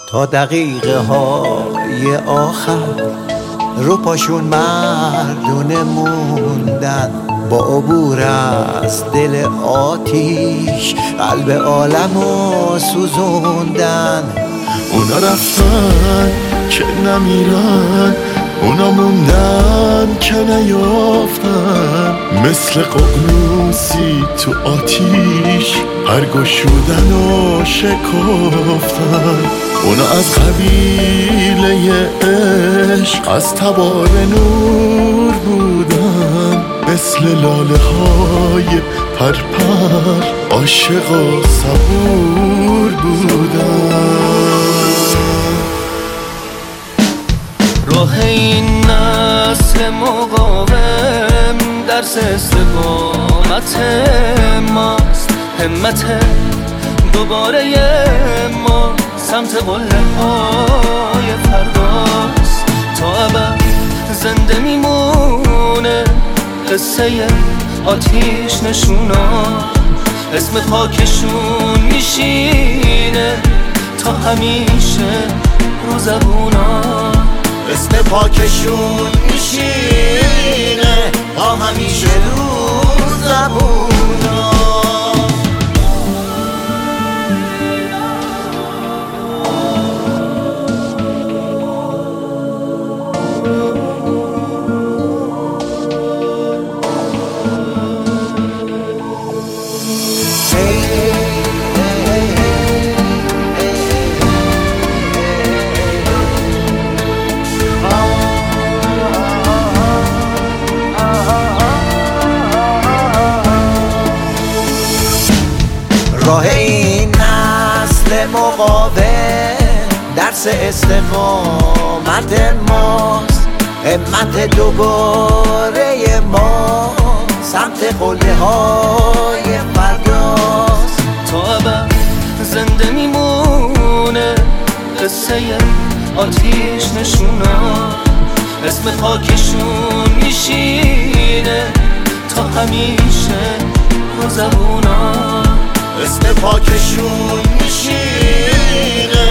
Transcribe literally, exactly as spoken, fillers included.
تا دقیقه های آخر رو پاشون مردونه موندن، با عبور از دل آتیش قلب عالمو سوزوندن. اونا رفتن که نمیرن، اونا موندن که نیافتن، مثل ققنوسی تو آتیش پرگشودن و شکافتن. اونا از قبیله عشق از تبار نور بودن، مثل لاله های پرپر عاشق و صبور بودن. راه این نسل مقاوم درس استقامت ماست، همت دوباره ما سمت قله های فرداست. تا ابد زنده میمونه قصه آتیش نشونا، اسم پاکشون میشینه تا همیشه رو زبونا. اسم پاکشون میشینه تا همیشه رو زبونا. راه این نسل مقاوم درس استقامت ماست، همت دوباره ما سمت قله های فرداست. تا ابد زنده میمونه قصه آتیش نشونا، اسم پاکشون میشینه تا همیشه رو زبونا. اسم پاکشون میشینه